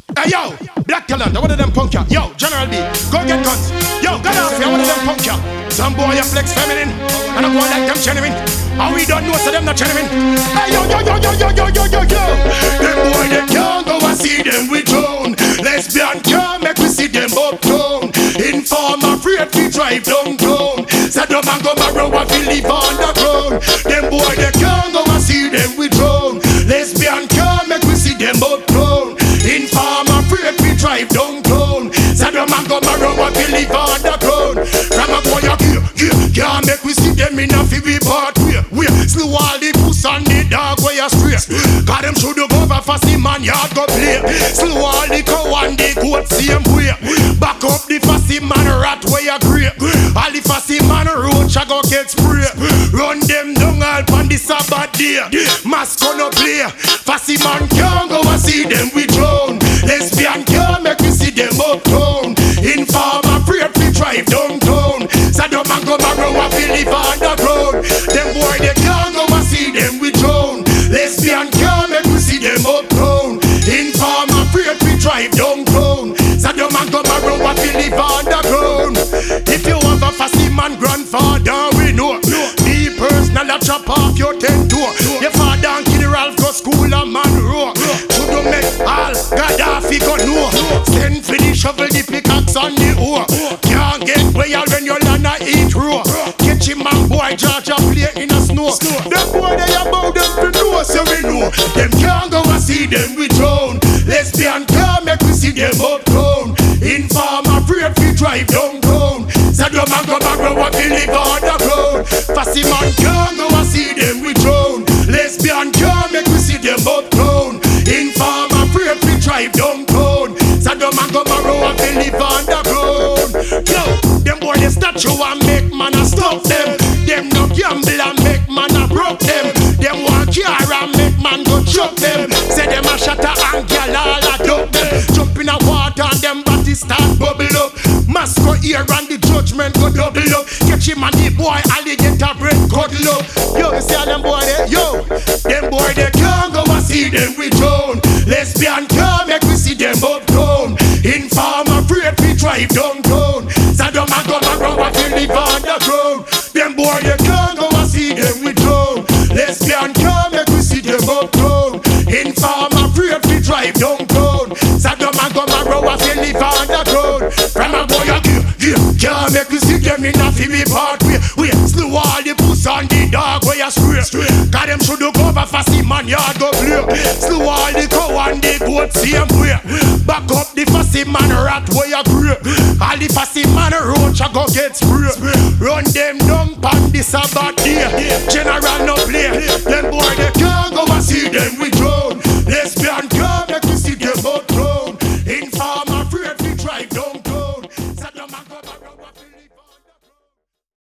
Hey yo, Black Talent, one of them punk ya. Yo, General B, go get guns. Yo, get off here, one of them punk ya. Some boy a flex feminine, and I go like them genuine. And we don't know so them not genuine. Hey yo, yo, yo, yo, yo, yo, yo, yo, yo. Them boy they can't go and see them with drone. Lesbian can't make we see them uptown. Inform afraid we drive downtown. Said the man go marrow and we live underground. Them boy they can't go and see them with drone. Lesbian can't make we see them uptown. Inform afraid we drive downtown. Said the man go marrow and we live underground. From a boy up here, can't make we see them in a fibby part. We slew all the puss and the dog where you stray. Got them should go over for see man yard go play. Slew all the cow and the goat same way. Back up the fussy man rat where you grey. All the fussy man roach a go get spray. Run them down all on the Sabbath day. Mask gonna play. Fussy man can't go and see them with drone. Lesbian can't make we see them uptown. Inform afraid we drive downtown. So the man go marrow and we live underground. Them boy they can't go and see them with drone. Lesbian can't make we see them uptown. Inform afraid we drive downtown. So the man go marrow and we live underground. If you have a fussy man grandfather we know. Be personal and chop off your tent door. Your father and Kid Ralph go school and man row. Should you make all Gaddafi go know. Send for the shovel the pickaxe on the oar. Can't get way out when you land a eat raw. Catch him man boy Georgia play in a snow. Them boy they about them to know so we know. Them can't go and see them with drone. Lesbian can't make we see them uptown. Inform afraid we drive downtown. Said the man go back and we live underground. Fussy man can't go and see them with drone. Lesbian can't make we see them uptown. Inform afraid we drive downtown. Said the man go back and we live underground. Yo, them boy they statue and make man a stop them. Them no gamble and make man a broke them. Them want car and make man go choke them. Say them a shatter and gyal all a duck them. Jump in a water and them body start bubble up. Mask go here and the judgment go double up. Catch him and the boy alligator bread cuddle up. Yo, you see how them boy they, yo, them boy they can't go and see them with drone. Lesbian can't make we see them uptown. Inform afraid we drive downtown. So the man go around and we live underground. Them boy they can't go and see them with drone. Lesbian can't make we see them uptown. Inform afraid we drive downtown. So the man go around and we live underground. From a boy a can't make we see them in a fibby part. We slew all the puss and the dog where you stray. Got them should go over fussy man yard go play. Slew all the cow and the goat same way. Back up the fussy man rat where you grey. All the fussy man roach a go get spray. Run them down on the Sabbath day. General no play.